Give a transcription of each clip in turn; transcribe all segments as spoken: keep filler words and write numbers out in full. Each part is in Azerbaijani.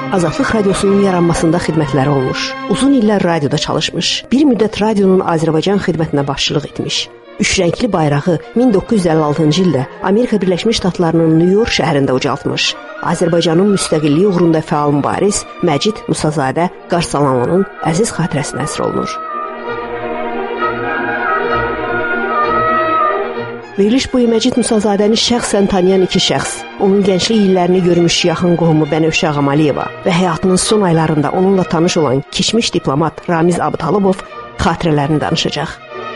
Azadlıq Radiosunun yaranmasında xidmətləri olmuş. Uzun illər radioda çalışmış. Bir müddət radionun Azərbaycan xidmətinə başçılıq etmiş. Üçrəngli bayrağı min doqquz yüz əlli altıncı ildə Amerika Birləşmiş Ştatlarının New York şəhərində ucaltmış. Azərbaycanın müstəqilliyi uğrunda fəal mübariz Məcid Musazadə Qarsalanlının əziz xatirəsinə əsr olunur. Veriliş boyu Məcid Musazadəni şəxsən tanıyan iki şəxs, onun gənclik illərini görmüş yaxın qohumu Bənövşə Ağamaliyeva və həyatının son aylarında onunla tanış olan keçmiş diplomat Ramiz Abutalıbov xatirələrini danışacaq.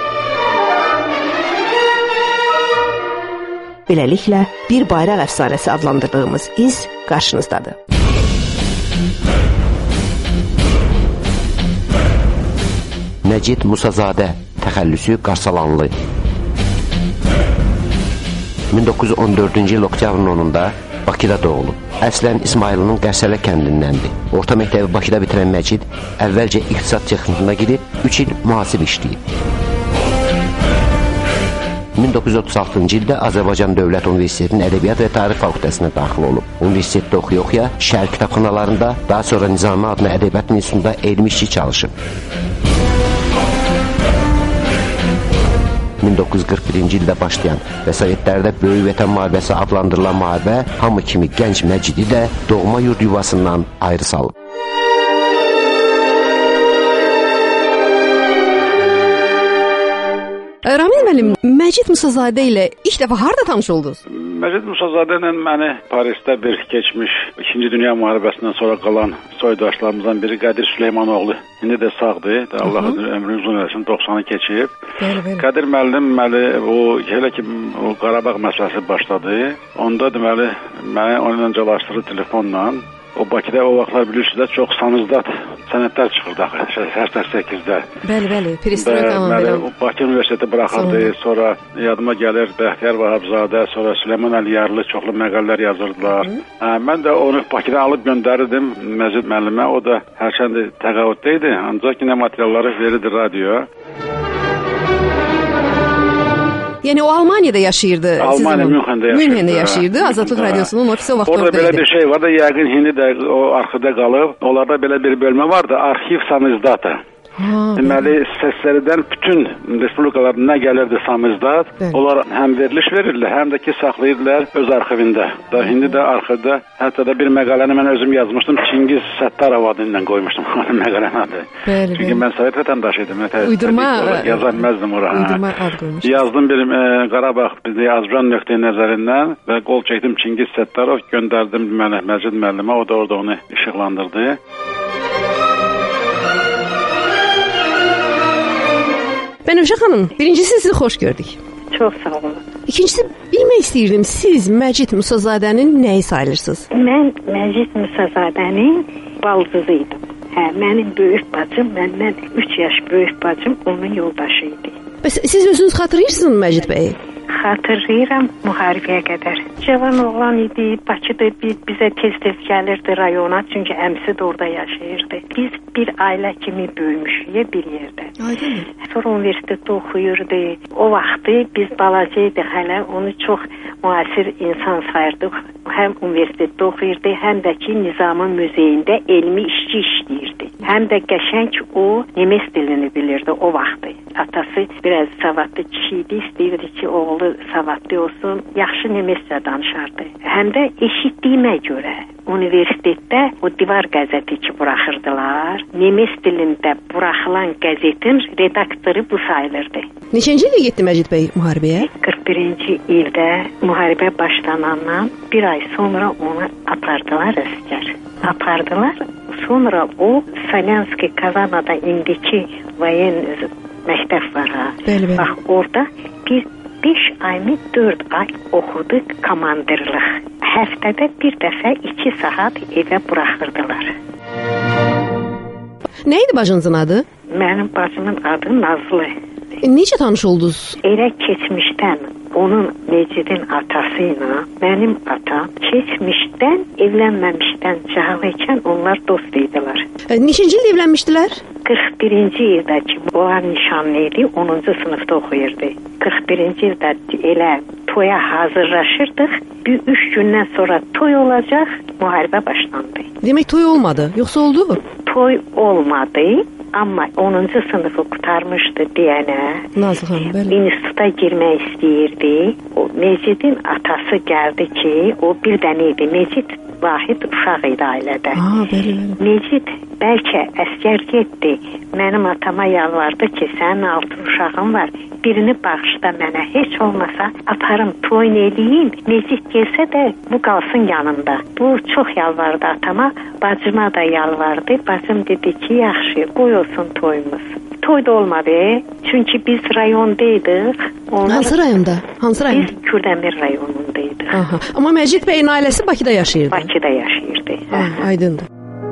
Beləliklə, bir bayraq əfsanəsi adlandırdığımız iz qarşınızdadır. Məcid Musazadə, təxəllüsü Qarsalanlı. min doqquz yüz on dördüncü il oktyabrın onunda Bakıda doğulub. Əslən İsmailinin Qərsələ kəndindəndir. Orta məktəbi Bakıda bitirən Məcid əvvəlcə iqtisad texnikuna girib üç il mühasib işləyib. min doqquz yüz otuz altıncı ildə Azərbaycan Dövlət Universitetinin Ədəbiyyat və Tarix fakültəsinə daxil olub. Universitetdə oxuya-oxuya şəhər kitabxanalarında, daha sonra Nizami adlı Ədəbiyyat İnstitutunda elmi işçi çalışıb. min doqquz yüz qırx birinci ildə başlayan və Sovetlərdə Böyük Vətən müharibəsi adlandırılan müharibə hamı kimi gənc Məcidi də doğma yurd yuvasından ayrı salıb. Ramiz müəllim, Məcid Musazadə ilə ilk dəfə harda tanış oldunuz? Məcid Musazadə ilə məni Parisdə bir keçmiş İkinci Dünya müharibəsindən sonra qalan soydaşlarımızdan biri Qədir Süleymanoğlu. İndi də sağdır. Allah ömrünü uzun eləsin, doxsanı keçib. Bəli, bəli. Qədir müəllim məli o elə ki o Qarabağ məsələsi başladı. Onda deməli məni onunla calaşdırdı telefonla. O Bakıda o vaxtlar bilirsiniz də çox samizdat sənədlər çıxırdı axı, səksən səkkizdə. Bəli, bəli, Perestroyka. Bakı Universiteti buraxıldı, sonra yadıma gəlir Bəxtiyar Vahabzadə, sonra Süleyman Əliyarlı çoxlu məqalələr yazırdılar. Hə, mən də onu Bakıdan alıb göndərirdim Məcid müəllimə, o da hərçənd təqaüddə idi, ancaq yine materialları verirdi radioya. Yəni o Almaniyada yaşayırdı. Almaniya, Münxendə yaşayırdı. Münxendə yaşayırdı. Azadlıq Radiosunun ofisi o vaxt orada idi. Orada belə bir şey var da, yəqin hindi də o arxivdə qalıb. Onlarda belə bir bölmə vardı, arxiv samizdata. Deməli, səslərdən bütün respublikalarda nə gəlirdi samizdat, onlar həm veriliş verirlər, həm də ki saxlayırlar öz arxivində. Da indi də arxivdə, hətta da bir məqaləni mən özüm yazmışdım, Çingiz Səttarov adıyla qoymuşdum məqaləni adı. Bəli, Çünki mən Sovet vətəndaşıydım. Uydurma, yaza bilməzdim ora. Uydurma ad qoymuşdum. Yazdım bir e, Qarabağ bizdə Azərbaycan nöqteyi nəzərindən və qol çəkdim Çingiz Səttarov, göndərdim mənə Məcid müəllimə, o da orada onu işıqlandırdı. Bənövşə xanım, birincisi sizi xoş gördük. Çox sağ olun. İkincisi, bilmək istəyirdim, siz Məcid Musazadənin nəyi sayılırsınız? Mən Məcid Musazadənin baldızıydım. Hə, mənim böyük bacım, məndən üç yaş böyük bacım onun yoldaşı idi. Bəs siz özünüz xatırlayırsınız Məcid bəyi? Xatırlayıram müharibəyə qədər. Cavan oğlan idi, Bakıda bir, bizə tez-tez gəlirdi rayona, çünki əmsi də orada yaşayırdı. Biz bir ailə kimi böyümüşük bir yerdə. Aydın. Sonra universitetdə oxuyurdu. O vaxtı biz balacaydıq hələ, onu çox müasir insan sayırdıq. Həm universitetdə oxuyurdu, həm də ki Nizami Muzeyində elmi işçi işləyirdi. Həm də qəşəng o nemes dilini bilirdi o vaxtı. Atası biraz savadlı kişi idi, istəyirdi ki oğlu savadlı olsun, yaxşı nemescə danışardı. Həm də eşitdiyimə görə universitetdə o divar qəzeti ki buraxırdılar, nemes dilində buraxılan qəzetin redaktoru bu sayılırdı. Neçənci ildə getdi Məcid bəy müharibəyə? qırx birinci ildə müharibə başlanandan bir ay sonra onu apardılar əsgər. Apardılar, sonra o Salyanski Kazanada indiki vayen məktəb var ha. Bəli, bəli. Bax orada bir beş ay mı dörd ay oxudu komandirlik. Həftədə bir dəfə iki saat evə buraxırdılar. Nə idi bacınızın adı? Mənim bacımın adı Nazlı. E, necə tanış oldunuz? Elə keçmişdən onun Mecidin atası ilə mənim atam keçmişdən evlənməmişdən cahalıkən onlar dost idilər. E, neçənci ildə evlənmişdilər? qırx birinci ildə ki, onlar nişanlı idi, onuncu sınıfda oxuyurdu. qırx birinci ildə elə toya hazırlaşırdıq. Bir üç gündən sonra toy olacaq, müharibə başlandı. Demək toy olmadı, yoxsa oldu? Toy olmadı, amma onuncu sınıfı qurtarmışdı deyənə. Nazlı xanım, bəli. İnstituta girmək istəyirdi. O Mecidin atası gəldi ki, o bir dənə idi. Mecid vahid uşaq idi ailədə. Ha, bəli, bəli. Mecid bəlkə əskər getdi. Mənim atama yalvardı ki, sənin altı uşağın var. Birini bağışla mənə. Heç olmasa aparım, toyun eləyim. Mecid gəlsə də bu qalsın yanında. Bu çox yalvardı atama. Bacıma da yalvardı. Bacım dedi ki, yaxşı, qoy olsun toyumuz. Toy da olmadı. Çünki biz rayondaydıq. Onlar... Hansı rayonda? Hansı rayon? Biz Kürdəmir rayonundaydıq. Aha. Amma Məcid bəyin ailəsi Bakıda yaşayırdı. Bakıda yaşayırdı. Ha, aydındır.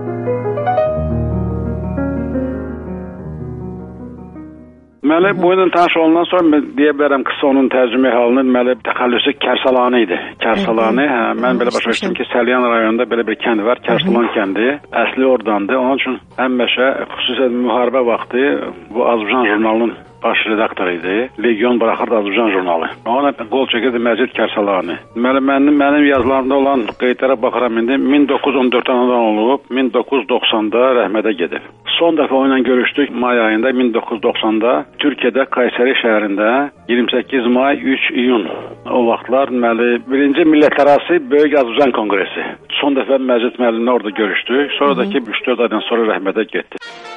Deməli, bu ilə tanış olandan sonra deyə bilərəm qısa onun tərcümə halını, deməli, təxəllüsü Kərsalanı idi. Kərsalanı, hə, mən belə başa düşdüm ki, Səlyan rayonunda belə bir kənd var, Kərsalan kəndi. Əsli oradandır. Onun üçün həmişə xüsusən müharibə vaxtı bu Azərbaycan jurnalının baş redaktoru idi. Legion buraxırdı Azərbaycan jurnalı. Ona qol çəkirdi Məcid Kərsalanı. Deməli, mənim, mənim yazılarımda olan qeydlərə baxıram indi min doqquz yüz on dörd anadan olub, min doqquz yüz doxsanda rəhmətə gedib. Son dəfə onunla görüşdük may ayında min doqquz yüz doxsanda Türkiyədə Kayseri şəhərində iyirmi səkkiz may üç iyun o vaxtlar deməli birinci millətlərarası Böyük Azərbaycan Konqresi. Son dəfə Məcid müəllimlə orada görüşdük. Sonradakı üç dörd aydan sonra rəhmətə getdi.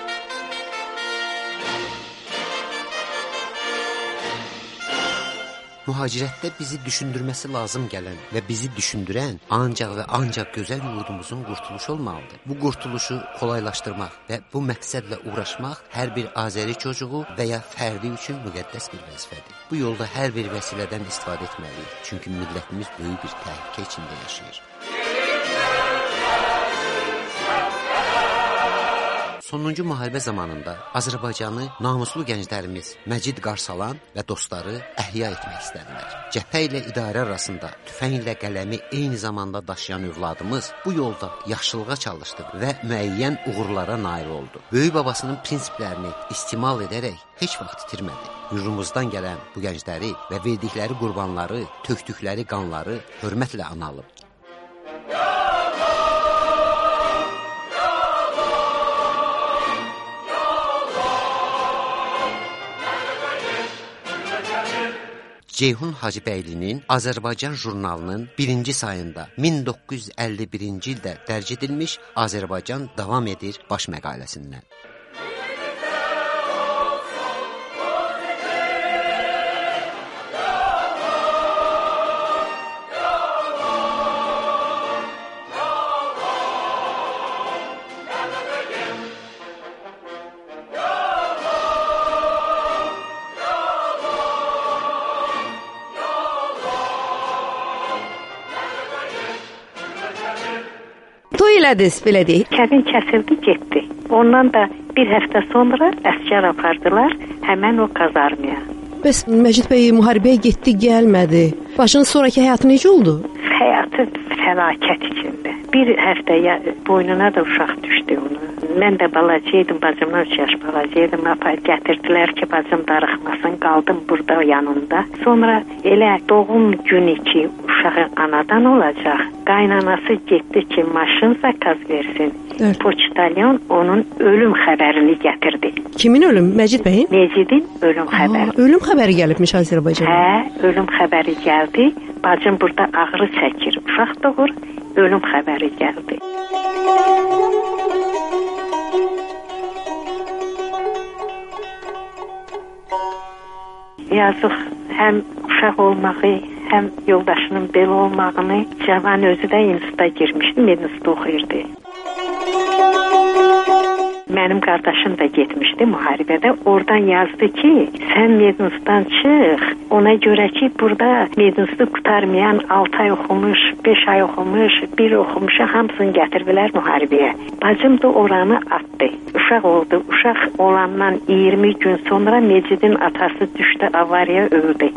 Mühacirətdə bizi düşündürməsi lazım gələn və bizi düşündürən ancaq və ancaq gözəl yurdumuzun qurtuluşu olmalıdır. Bu qurtuluşu kolaylaşdırmaq və bu məqsədlə uğraşmaq hər bir Azəri çocuğu və ya fərdi üçün müqəddəs bir vəzifədir. Bu yolda hər bir vəsilədən istifadə etməliyik. Çünki millətimiz böyük bir təhlükə içində yaşayır. Sonuncu müharibə zamanında Azərbaycanı namuslu gənclərimiz Məcid Qarsalan və dostları əhya etmək istədilər. Cəbhə ilə idarə arasında tüfəng ilə qələmi eyni zamanda daşıyan övladımız bu yolda yaxşılığa çalışdı və müəyyən uğurlara nail oldu. Böyük babasının prinsiplərini istimal edərək heç vaxt itirmədi. Yurdumuzdan gələn bu gəncləri və verdikləri qurbanları, tökdükləri qanları hörmətlə analım. Ceyhun Hacıbəylinin Azərbaycan jurnalının birinci sayında min doqquz yüz əlli birinci ildə dərc edilmiş Azərbaycan davam edir baş məqaləsindən. Elədiz, belə deyək. Kəbin kəsildi, getdi. Ondan da bir həftə sonra əskər apardılar həmən o kazarmaya. Bəs Məcid bəy müharibəyə getdi, gəlmədi. Başının sonraki həyatı necə oldu? Həyatı fəlakət içində. Bir həftəyə boynuna da uşaq düşdü onu. Mən də balacaydım, bacımdan üç yaş balacaydım. Apar gətirdilər ki, bacım darıxmasın, qaldım burada yanında. Sonra elə doğum günü ki, uşağı anadan olacaq. Qaynanası getdi ki, maşın zakaz versin. Evet. Poçtalyon onun ölüm xəbərini gətirdi. Kimin ölüm? Məcid bəyin? Məcidin ölüm Aa, xəbəri. Ölüm xəbəri gəlibmiş Azərbaycana. Hə, ölüm xəbəri gəldi. Bacım burada ağrı çəkir, uşaq doğur, ölüm xəbəri gəldi. Yazıq həm uşaq olmağı, həm yoldaşının belə olmağını, cavan özü də instituta girmişdi, institutda oxuyurdu. Mənim qardaşım da getmişdi müharibədə. Oradan yazdı ki, sən medinstdan çıx. Ona görə ki, burada medinstı qutarmayan altı ay oxumuş, beş ay oxumuş, bir oxumuşu hamısını gətirdilər müharibəyə. Bacım da oranı atdı. Uşaq oldu. Uşaq olandan iyirmi gün sonra Mecidin atası düşdü, avariya öldü.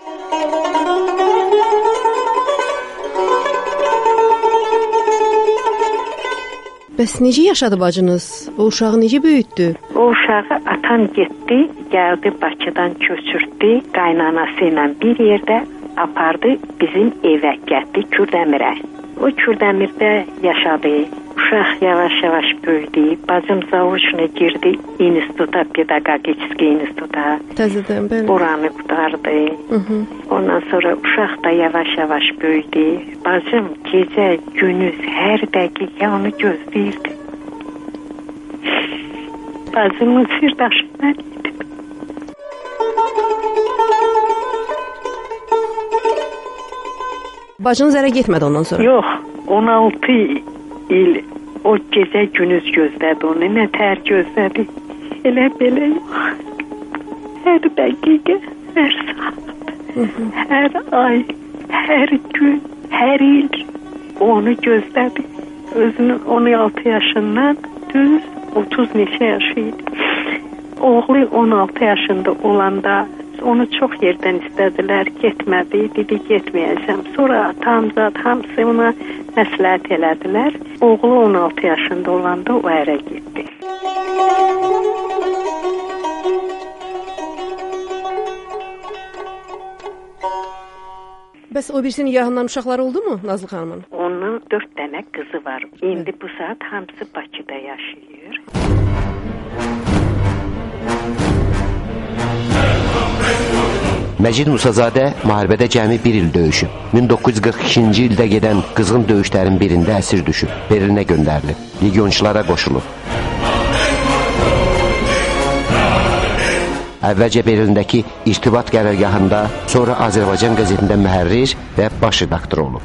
Bəs necə yaşadı bacınız? O uşağı necə böyütdü? O uşağı atan getdi, gəldi Bakıdan köçürdü, qaynanası ilə bir yerdə apardı bizim evə, getdi Kürdəmirə. O Kürdəmirdə yaşadı. Uşaq yavaş-yavaş böyüdü. Bacım zavuçuna girdi instituta, pedagogiki instituta. Təzədən belə. Oranı qutardı. Hı -hı. Ondan sonra uşaq da yavaş-yavaş böyüdü. Bacım gecə, gündüz, hər dəqiqə onu gözləyirdi. Bacımın sirdaşı mən idim. Bacınız ərə getmədi ondan sonra? Yox, on altı il o gecə gündüz gözlədi onu, nə tər gözlədi. Elə belə yox. Hər dəqiqə, hər saat, Hı -hı. hər ay, hər gün, hər il onu gözlədi. Özünün on altı yaşından düz otuz neçə yaşı idi. Oğlu on altı yaşında olanda onu çox yerdən istədilər, getmədi, dedi getməyəcəm. Sonra atam zat hamısı ona məsləhət elədilər. Oğlu on altı yaşında olanda o ərə getdi. Bəs o birisinin yaxından uşaqları oldu mu Nazlı xanımın? Onun dörd dənə qızı var. İndi bu saat hamısı Bakıda yaşayır. Məcid Musazadə müharibədə cəmi bir il döyüşüb. min doqquz yüz qırx ikinci ildə gedən qızğın döyüşlərin birində əsir düşüb. Berlinə göndərilib. Legionçulara qoşulub. Əvvəlcə Berlindəki irtibat qərargahında, sonra Azərbaycan qəzetində mühərrir və baş redaktor olub.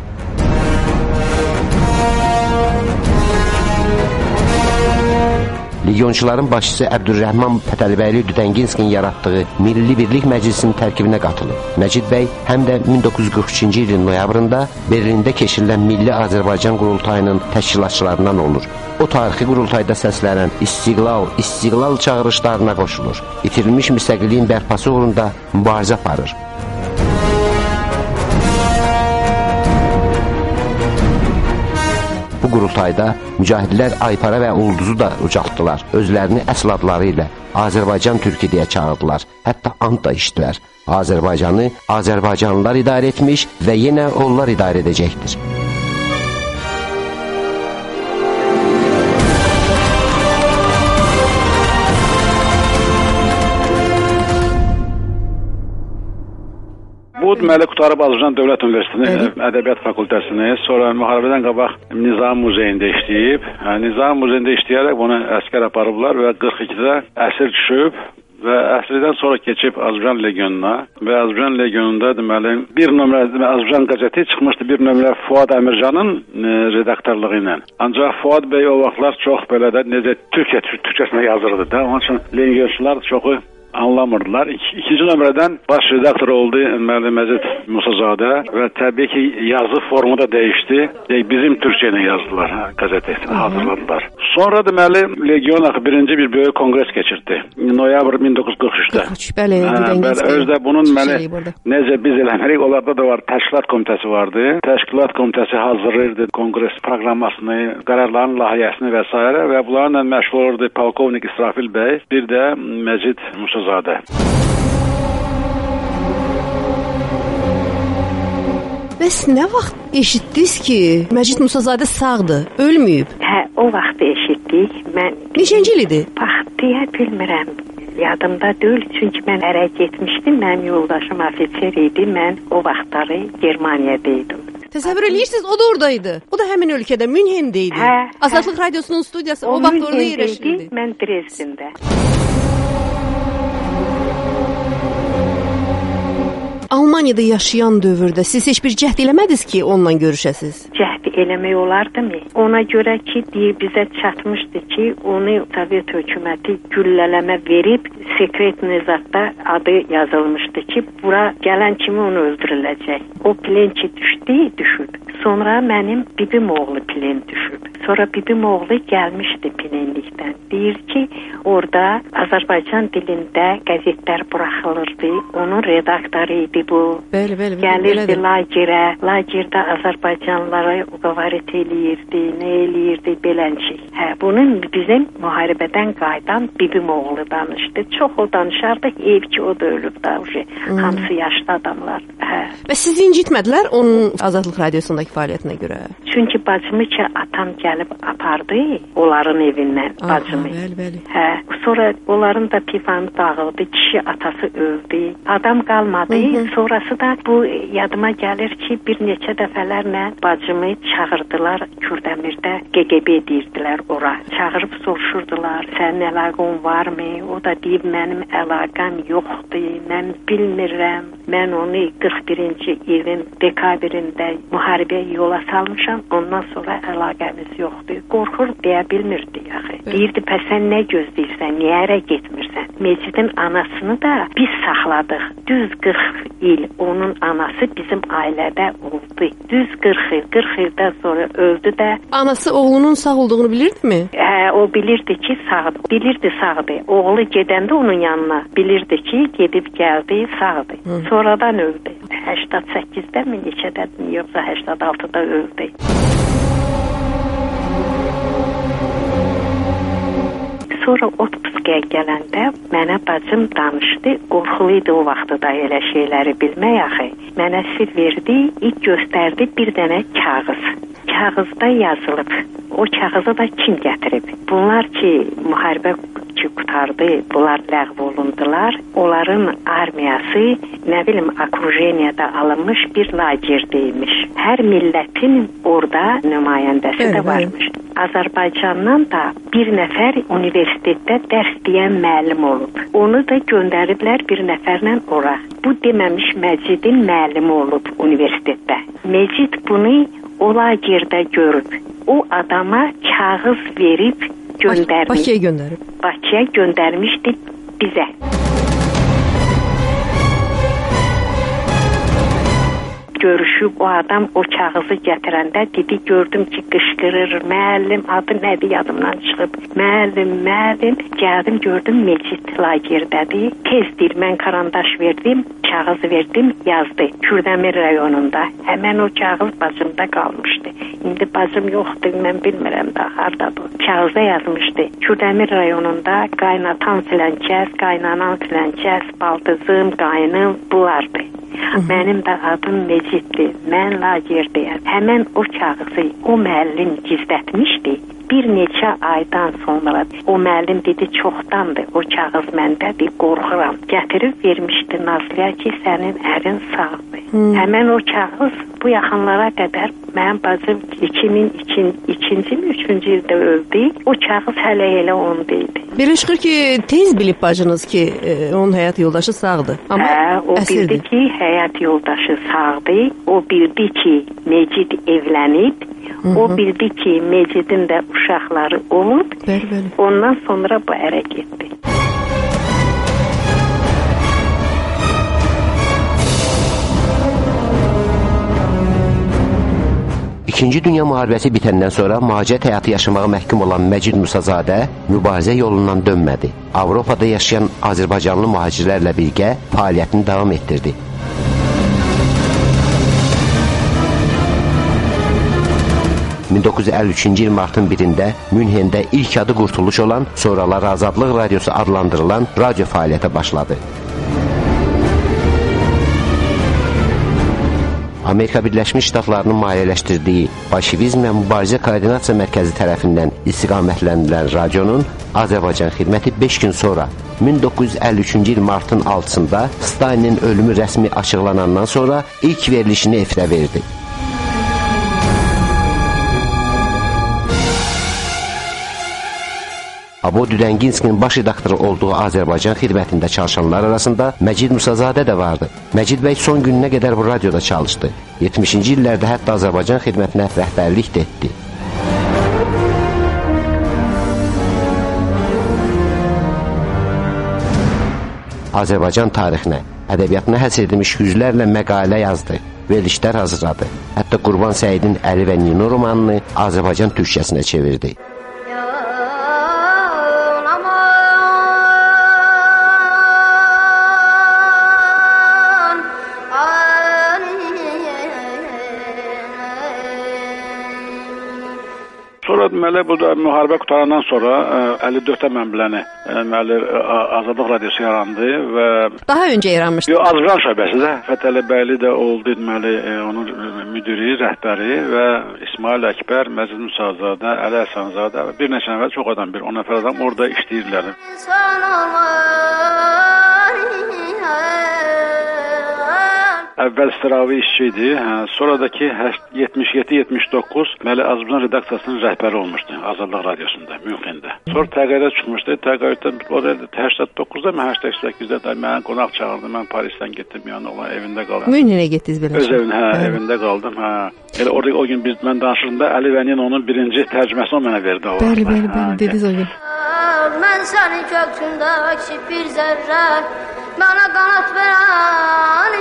Legionçuların başçısı Əbdülrəhman Pətəlibəyli Düdənginskinin yaratdığı Milli Birlik Məclisinin tərkibinə qatılıb. Məcid bəy həm də min doqquz yüz qırx üçüncü ilin noyabrında Berlində keçirilən Milli Azərbaycan qurultayının təşkilatçılarından olur. O tarixi qurultayda səslənən İstiqlal, İstiqlal çağırışlarına qoşulur. İtirilmiş müstəqilliyin bərpası uğrunda mübarizə aparır. Bu qurultayda mücahidlər Aypara və Ulduzu da ucaltdılar. Özlərini əsl adları ilə Azərbaycan Türkü deyə çağırdılar. Hətta ant da içdilər. Azərbaycanı Azərbaycanlılar idarə etmiş və yenə onlar idarə edəcəkdir. Bu deməli qutarıb Azərbaycan Dövlət Universitetinin Ədəbiyyat Fakültəsini, sonra müharibədən qabaq Nizam Muzeyində işləyib. Nizam Muzeyində işləyərək bunu əskər aparıblar və qırx ikidə əsir düşüb və əsirdən sonra keçib Azərbaycan Legionuna və Azərbaycan Legionunda deməli bir nömrə Azərbaycan qəzeti çıxmışdı, bir nömrə Fuad Əmircanın e, redaktorluğu ilə. Ancaq Fuad bəy o vaxtlar çox belə də necə Türkiyə Türkçəsində yazırdı da. Onun üçün legionçular çoxu anlamırdılar. İki, ikinci nömrədən baş redaktor oldu Məli Məcid Musazadə və təbii ki yazı formu da dəyişdi. Bizim Türkçə ilə yazdılar, hə, qəzeti hazırladılar. Sonra deməli Legion axı birinci bir böyük kongres keçirdi. Noyabr min doqquz yüz qırx üçdə. Bəli, bəli. Özdə bunun deməli necə biz eləmərik, onlarda da var. Təşkilat komitəsi vardı. Təşkilat komitəsi hazırlayırdı kongres proqrammasını, qərarların layihəsini və s. və bunlarla məşğul olurdu polkovnik İsrafil bəy, bir də Məcid Musazadə. Bəs nə vaxt eşitdiniz ki, Məcid Musazadə sağdır, ölməyib? Hə, o vaxt eşitdik. Mən neçənci il idi? Vaxt deyə bilmirəm. Yadımda deyil, çünki mən ərə getmişdim. Mənim yoldaşım ofitser idi. Mən o vaxtları Germaniyada idim. Təsəvvür edirsiniz, o da oradaydı. O da həmin ölkədə, Münhendə idi. Hə, Azadlıq hə. Radiosunun studiyası o, o vaxt orada yerləşirdi. Mən Dresdində. Almaniyada yaşayan dövrdə siz heç bir cəhd eləmədiniz ki, onunla görüşəsiz? Cəhd eləmək olardımı? Ona görə ki, deyə bizə çatmışdı ki, onu Sovet hökuməti güllələmə verib, sekret nizatda adı yazılmışdı ki, bura gələn kimi onu öldürüləcək. O plen ki düşdü, düşüb. Sonra mənim bibim oğlu plen düşüb. Sonra bibim oğlu gəlmişdi Pinenlikdən. Deyir ki, orada Azərbaycan dilində qəzetlər buraxılırdı. Onun redaktoru idi bu. Bəli, bəli. Gəlirdi lagerə. Lagerdə Azərbaycanlılara uqavaret eləyirdi, nə eləyirdi, belənçik. Hə, bunun bizim müharibədən qayıdan bibim oğlu danışdı. Çox o danışardı, ev ki o da ölüb da. Hmm. Hamısı yaşlı adamlar. Hə. Və sizi incitmədilər onun Azadlıq Radiosundakı fəaliyyətinə görə? Çünki bacımı ki atam gəlib apardı onların evindən bacımı. Aha, bəli, bəli. Hə, sonra onların da pivanı dağıldı, kişi atası öldü. Adam qalmadı. Hı -hı. Sonrası da bu yadıma gəlir ki, bir neçə dəfələrlə bacımı çağırdılar Kürdəmirdə, G G B deyirdilər ora. Çağırıb soruşurdular, sənin əlaqən varmı? O da deyib, mənim əlaqəm yoxdur, mən bilmirəm. Mən onu qırx birinci ilin dekabrində müharibəyə yola salmışam, ondan sonra əlaqəmiz yoxdur. Qorxur deyə bilmirdi axı. Deyirdi, pəs sən nə gözləyirsən, niyə ərə getmirsən? Mecidin anasını da biz saxladıq. Düz qırx il onun anası bizim ailədə oldu. Düz qırx il, qırx ildən sonra öldü də. Anası oğlunun sağ olduğunu bilirdimi? Hə, o bilirdi ki, sağdır. Bilirdi sağdır. Oğlu gedəndə onun yanına bilirdi ki, gedib gəldi, sağdır. Hı. Sonradan öldü. səksən səkkizdə mi neçədədir, yoxsa səksən altıda öldü. Sonra otpuskaya gələndə mənə bacım danışdı. Qorxuluydu o vaxtda da elə şeyləri bilmək axı. Mənə sir verdi, ilk göstərdi bir dənə kağız. Kağızda yazılıb. O kağızı da kim gətirib? Bunlar ki, müharibə ki qutardı, bunlar ləğv olundular. Onların armiyası, nə bilim, okrujeniyada alınmış bir lagirdeymiş. Hər millətin orada nümayəndəsi evet, də varmış. Evet. Azərbaycandan da bir nəfər universitetdə dərs deyən müəllim olub. Onu da göndəriblər bir nəfərlə ora. Bu deməmiş Məcidin müəllimi olub universitetdə. Məcid bunu o lagerdə görüb. O adama kağız verib göndərmiş. Bakıya göndərib. Bakıya göndərmişdi bizə. Görüşüb o adam o kağızı gətirəndə dedi, gördüm ki qışqırır, müəllim adı nədir yadımdan çıxıb. Müəllim, müəllim, gəldim gördüm Mecid lagerdədir. Tezdir, mən karandaş verdim, kağız verdim, yazdı. Kürdəmir rayonunda. Həmən o kağız bacımda qalmışdı. İndi bacım yoxdur, mən bilmirəm də hardadır. Kağızda yazmışdı. Kürdəmir rayonunda qaynatan filan kəs, qaynanan filan kəs, baldızım, qaynım bulardı. Hı-hı. Mənim də adım Meciddir, mən lagerdəyəm. Həmən o kağızı o müəllim gizlətmişdi. Bir neçə aydan sonra o müəllim dedi, çoxdandır, o kağız məndədir, qorxuram. Gətirib vermişdi Nazlıya ki, sənin ərin sağdır. Hmm. Həmən o kağız bu yaxınlara qədər mənim bacım iki min ikinci mi, üçüncü ildə öldü. O kağız hələ elə ondaydı. Belə çıxır ki, tez bilib bacınız ki, onun həyat yoldaşı sağdır. Amma hə, o əsirdir. Bildi ki, həyat yoldaşı sağdır. O bildi ki, Mecid evlənib. Hı-hı. O bildi ki, Mecidin də uşaqları olub. Bəli, bəli. Ondan sonra bu ərə getdi. İkinci Dünya müharibəsi bitəndən sonra mühacirət həyatı yaşamağa məhkum olan Məcid Musazadə mübarizə yolundan dönmədi. Avropada yaşayan Azərbaycanlı mühacirlərlə birgə fəaliyyətini davam etdirdi. min doqquz yüz əlli üçüncü il martın birində Münhendə ilk adı qurtuluş olan, sonralar Azadlıq Radiosu adlandırılan radio fəaliyyətə başladı. Amerika Birləşmiş Ştatlarının maliyyələşdirdiyi Bolşevizm və Mübarizə Koordinasiya Mərkəzi tərəfindən istiqamətləndirilən radionun Azərbaycan xidməti beş gün sonra min doqquz yüz əlli üçüncü il martın altısında Stalinin ölümü rəsmi açıqlanandan sonra ilk verilişini efirə verdi. Abo Düdənginskinin baş redaktoru olduğu Azərbaycan xidmətində çalışanlar arasında Məcid Musazadə də vardı. Məcid bəy son gününə qədər bu radioda çalışdı. yetmişinci illərdə hətta Azərbaycan xidmətinə rəhbərlik də etdi. Azərbaycan tarixinə ədəbiyyatına həsr edilmiş yüzlərlə məqalə yazdı, verilişlər hazırladı. Hətta Qurban Səidin Əli və Nino romanını Azərbaycan türkçəsinə çevirdi. Sonra deməli bu da müharibə qutarandan sonra əlli dörddə mən biləni deməli Azadlıq Radiosu yarandı və daha öncə yaranmışdı. Yox, Azərbaycan şöbəsi də Fətəli bəyli də oldu deməli onun müdiri, rəhbəri və İsmail Əkbər, Məcid Musazadə, Əli Həsənzadə bir neçə nəfər, çox adam, bir on nəfər adam orada işləyirlər. Əvvəl sıravi işçi idi. Hə, sonradakı yetmiş yeddi yetmiş doqquz deməli Azərbaycan redaksiyasının rəhbəri olmuşdu Azadlıq Radiosunda, Münxendə. Sonra təqaüdə çıxmışdı. Təqaüddən o da səksən doqquzda, mən səksən səkkizdə də mənə qonaq çağırdı. Mən Parisdən getdim, yəni olan evində qaldım. Münxenə getdiniz belə? Öz evində, hə, hə, evində qaldım. Hə. Elə orada o gün biz mən danışırında Əli və Nino'nun birinci tərcüməsini o mənə verdi o. Bəli, bəli, bəli, dediniz o gün. Mən sənin köksündəki bir zərrə mənə qanat verən.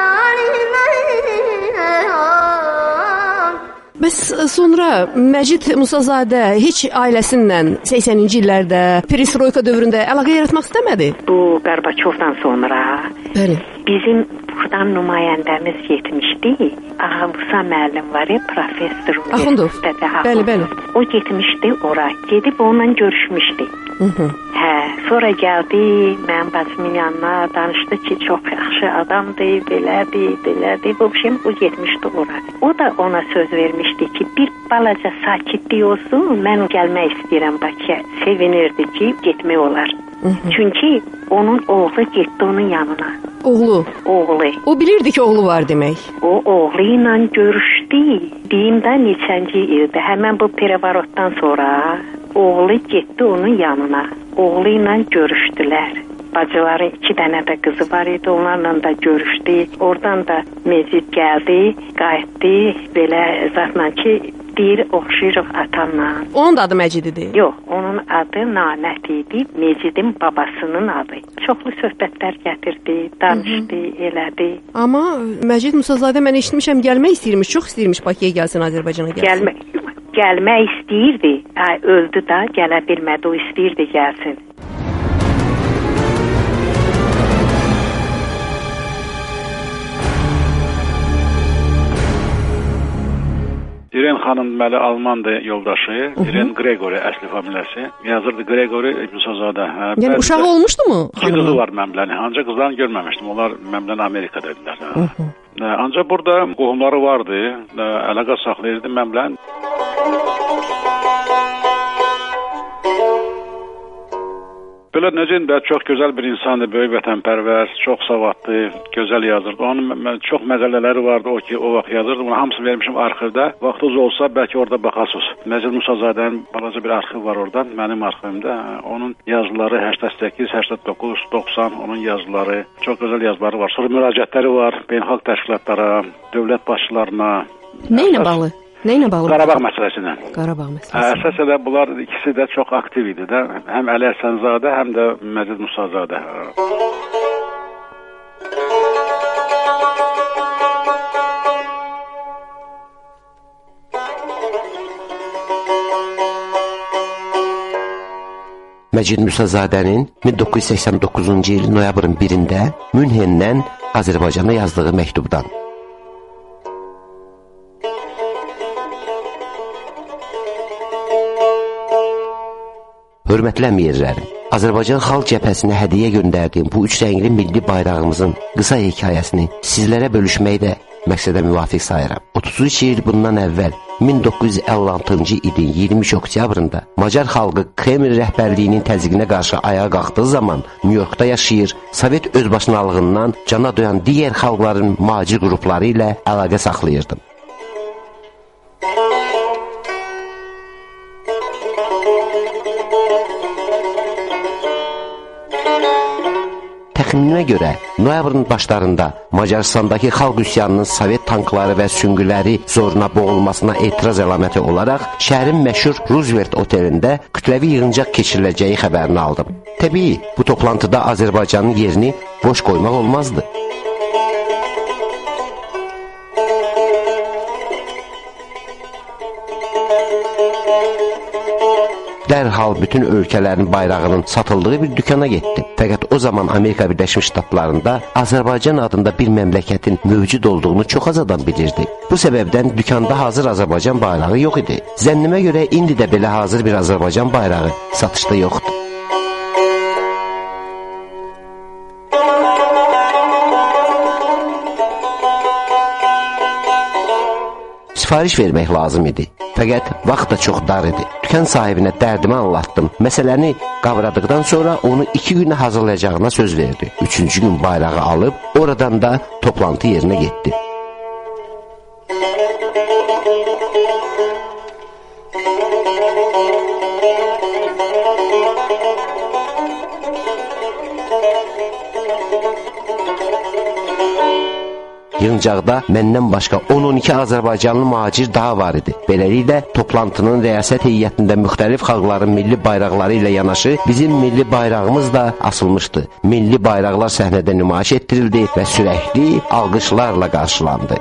Bəs sonra Məcid Musazadə heç ailəsinlə səksəninci illərdə, perestroyka dövründə əlaqə yaratmaq istəmədi? Bu Qarbaçovdan sonra Bəli. Bizim buradan nümayəndəmiz getmişdi. Ağa Musa müəllim var ya, professor. Axundov. Bəli, bəli. O getmişdi ora. Gedib onunla görüşmüşdü. Hı -hı. Hə, sonra gəldi, mənim bacımın yanına danışdı ki, çox yaxşı adamdır, belədir, belədir. Bu şey o getmişdi ora. O da ona söz vermişdi ki, bir balaca sakitlik olsun, mən gəlmək istəyirəm Bakıya. Sevinirdi ki, getmək olar. Hı -hı. Çünki onun oğlu getdi onun yanına. Oğlu? Oğlu. O bilirdi ki, oğlu var demək. O oğlu ilə görüşdü. Deyim də neçənci ildə, həmən bu prevarotdan sonra oğlu getdi onun yanına. Oğlu ilə görüşdülər. Bacıları iki dənə də qızı var idi, onlarla da görüşdü. Oradan da Mecid gəldi, qayıtdı, belə zatla ki, deyir, oxşuyuruq atamla. Onun da adı Məcid idi? Yox, onun adı Namət idi, Mecidin babasının adı. Çoxlu söhbətlər gətirdi, danışdı, Hı -hı. elədi. Amma Məcid Musazadə mən eşitmişəm, gəlmək istəyirmiş, çox istəyirmiş Bakıya gəlsin, Azərbaycana gəlsin. Gəlmək, gəlmək istəyirdi, Ay, öldü da, gələ bilmədi, o istəyirdi gəlsin. İren xanım deməli Almandır yoldaşı, Hı -hı. İren Gregory əsli familiyası. Yazırdı Gregory Musazadə. Hə, yəni uşağı olmuşdu mu? İki qızı var məmləni. Ancaq qızlarını görməmişdim. Onlar məmləni Amerikada idilər. Hə. Ancaq burada qohumları vardı. Əlaqə saxlayırdı məmlən. Belə Necin də çox gözəl bir insandır, böyük vətənpərvər, çox savadlı, gözəl yazırdı. Onun çox məqalələri vardı o ki, o vaxt yazırdı. Bunu hamısını vermişim arxivdə. Vaxtınız olsa bəlkə orada baxasınız. Məcid Musazadənin balaca bir arxiv var oradan, mənim arxivimdə. Onun yazıları səksən səkkiz, səksən doqquz, doxsan onun yazıları, çox gözəl yazıları var. Sonra müraciətləri var beynəlxalq təşkilatlara, dövlət başçılarına. Nə ilə bağlı? Nə ilə bağlı? Qarabağ məsələsindən. Qarabağ məsələsi. Əsas elə bunlar ikisi də çox aktiv idi də. Həm Əli Həsənzadə, həm də Məcid Musazadə. Məcid Musazadənin min doqquz yüz səksən doqquzuncu il noyabrın birində Münxendən Azərbaycana yazdığı məktubdan. Hörmətli əmirlərim, Azərbaycan Xalq Cəbhəsinə hədiyyə göndərdiyim bu üç rəngli milli bayrağımızın qısa hekayəsini sizlərə bölüşməyi də məqsədə müvafiq sayıram. otuz üç il bundan əvvəl min doqquz yüz əlli altıncı ilin iyirmi üç oktyabrında Macar xalqı Kreml rəhbərliyinin təzyiqinə qarşı ayağa qalxdığı zaman Nyu-Yorkda yaşayır, Sovet özbaşınalığından cana doyan digər xalqların macir qrupları ilə əlaqə saxlayırdım. Təxminimə görə, noyabrın başlarında Macaristandakı xalq üsyanının Sovet tankları və süngüləri zoruna boğulmasına etiraz əlaməti olaraq şəhərin məşhur Roosevelt otelində kütləvi yığıncaq keçiriləcəyi xəbərini aldım. Təbii, bu toplantıda Azərbaycanın yerini boş qoymaq olmazdı. Dərhal bütün ölkələrin bayrağının satıldığı bir dükana getdim. Fəqət o zaman Amerika Birləşmiş Ştatlarında Azərbaycan adında bir məmləkətin mövcud olduğunu çox az adam bilirdi. Bu səbəbdən dükanda hazır Azərbaycan bayrağı yox idi. Zənnimə görə indi də belə hazır bir Azərbaycan bayrağı satışda yoxdur. Sifariş vermək lazım idi. Fəqət vaxt da çox dar idi. Dükan sahibinə dərdimi anlattım. Məsələni qavradıqdan sonra onu iki günə hazırlayacağına söz verdi. Üçüncü gün bayrağı alıb oradan da toplantı yerinə getdi. Yığıncaqda məndən başqa on on iki Azərbaycanlı mühacir daha var idi. Beləliklə, toplantının rəyasət heyətində müxtəlif xalqların milli bayraqları ilə yanaşı bizim milli bayrağımız da asılmışdı. Milli bayraqlar səhnədə nümayiş etdirildi və sürəkli alqışlarla qarşılandı.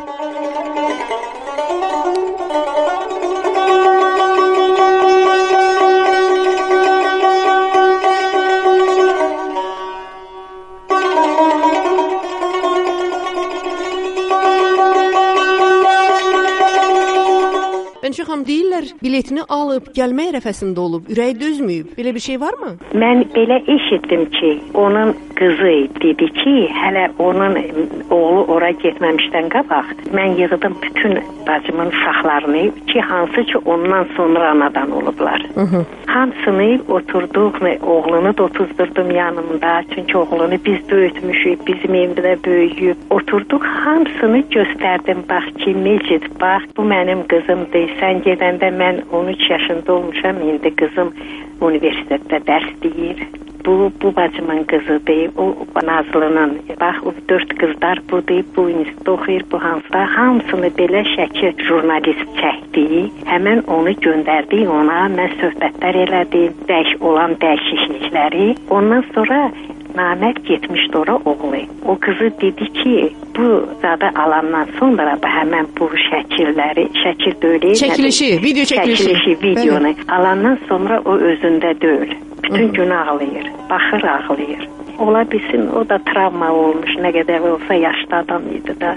Xanım, deyirlər, biletini alıb, gəlmə ərəfəsində olub, ürəyi dözməyib. Belə bir şey varmı? Mən belə eşitdim ki, onun qızı dedi ki, hələ onun oğlu ora getməmişdən qabaq, mən yığdım bütün bacımın uşaqlarını ki, hansı ki ondan sonra anadan olublar. Hı -hı. Hamısını oturduq, oğlunu da otuzdurdum yanımda, çünki oğlunu biz böyütmüşük, bizim evdə böyüyüb. Oturduq, hamısını göstərdim, bax ki, Mecid, bax, bu mənim qızımdır, sən gedəndə mən on üç yaşında olmuşam, indi qızım universitetdə dərs deyir. Bu, bu bacımın qızıdır, o Nazlının, bax, o dörd qızlar budur, bu institutda oxuyur, bu hansıda, hamısını belə şəkil jurnalist çəkdi, həmən onu göndərdi ona, mən söhbətlər elədim, dəş olan dəyişiklikləri, ondan sonra Namət getmişdi ora oğlu. O qızı dedi ki, bu zadı alandan sonra həmən bu şəkilləri, şəkil deyil, çəkilişi, video çəkilişi, çəkilişi videonu bəli. Alandan sonra o özündə deyil. Bütün Hı. gün ağlayır, baxır ağlayır. Ola bilsin, o da travma olmuş, nə qədər olsa yaşlı adam idi da.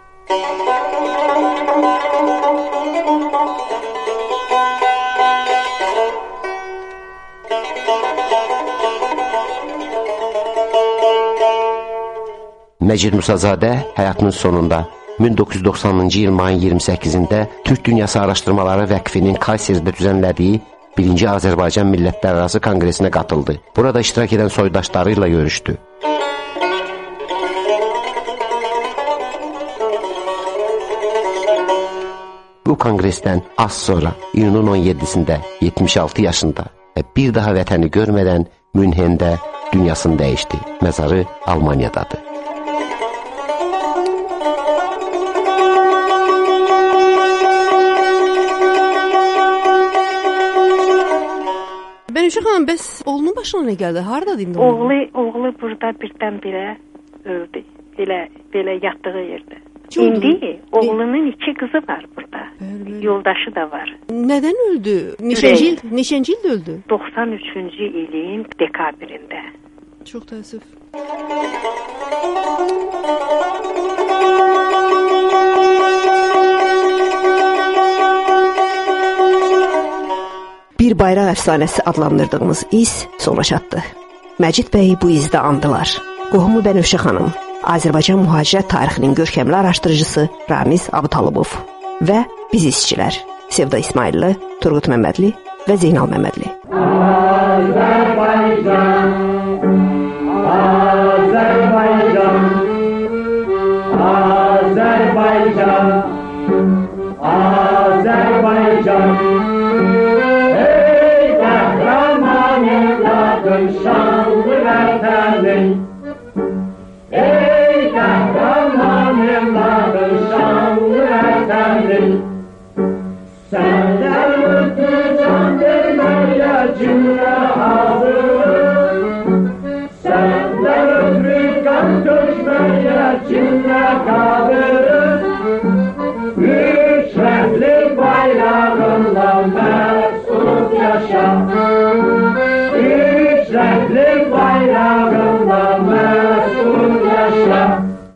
Məcid Musazadə həyatının sonunda min doqquz yüz doxsanıncı il mayın iyirmi səkkizində Türk Dünyası Araşdırmaları Vəqfinin Kayseridə düzənlədiyi birinci Azərbaycan Millətlərarası Konqresinə qatıldı. Burada iştirak edən soydaşları ilə görüşdü. Bu konqresdən az sonra iyunun on yeddisində yetmiş altı yaşında və bir daha vətəni görmədən Münhendə dünyasını dəyişdi. Məzarı Almaniyadadır. Bənövşə xanım, bəs oğlunun başına nə gəldi? Haradadır indi? Oğlu, oğlu burada birdən-birə öldü. Belə, belə yatdığı yerdə. İndi oğlunun iki qızı var burada. Bəli. Yoldaşı da var. Nədən öldü? Neçənci il, neçənci ildə öldü? doxsan üçüncü ilin dekabrində. Çox təəssüf. Bir bayraq əfsanəsi adlandırdığımız iz sona çatdı. Məcid bəy bu izdə andılar. Qohumu Bənövşə xanım, Azərbaycan mühacirət tarixinin görkəmli araşdırıcısı Ramiz Abutalıbov və biz işçilər Sevda İsmailli, Turqut Məmmədli və Zeynal Məmmədli. Azərbaycan, Azərbaycan, Azərbaycan, Azərbaycan, ey qəhrəman evladım şanlı vətənin.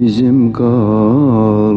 bizim qal